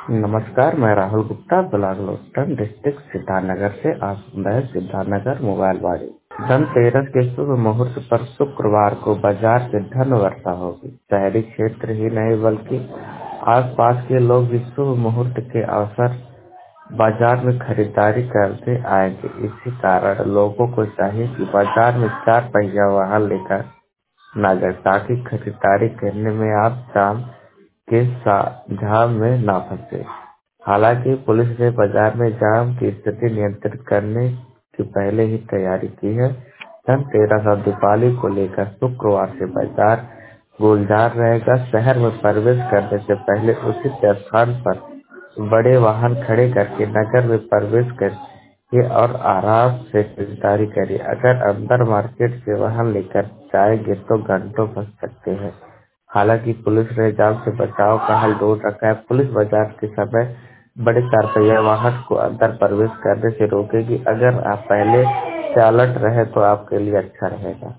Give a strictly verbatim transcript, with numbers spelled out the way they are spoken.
नमस्कार, मैं Rahul Gupta block Lotan district Siddharthnagar से आप सुन रहे हैं सिद्धार्थनगर मोबाइल वाड़ी। धनतेरस के शुभ मुहूर्त पर शुक्रवार को बाजार से धन वर्षा होगी। शहरी क्षेत्र ही नहीं बल्कि आसपास के लोग भी शुभ मुहूर्त के अवसर बाजार में खरीदारी करते आएंगे। इसी कारण लोगों को चाहिए कि बाजार में चार पहिया वाहन लेकर न जाए ताकि खरीदारी करने में आप शाम के जाम में न फंसे। हालांकि पुलिस ने बाजार में जाम की स्थिति नियंत्रित करने की पहले ही तैयारी की है। धनतेरस और दीपावली को लेकर शुक्रवार से बाजार गुलजार रहेगा। शहर में प्रवेश करने से पहले उचित स्थान पर बड़े वाहन खड़े करके नगर में प्रवेश करिए और आराम से खरीदारी करिए। अगर अंदर मार्केट से वाहन लेकर जाएंगे तो घंटों फंस सकते हैं। हालांकि पुलिस ने जाम से बचाव का हल ढूंढ रखा है। पुलिस बाजार के समय बड़े चार पहिया वाहन को अंदर प्रवेश करने से रोकेगी। अगर आप पहले से अलर्ट रहे तो आपके लिए अच्छा रहेगा।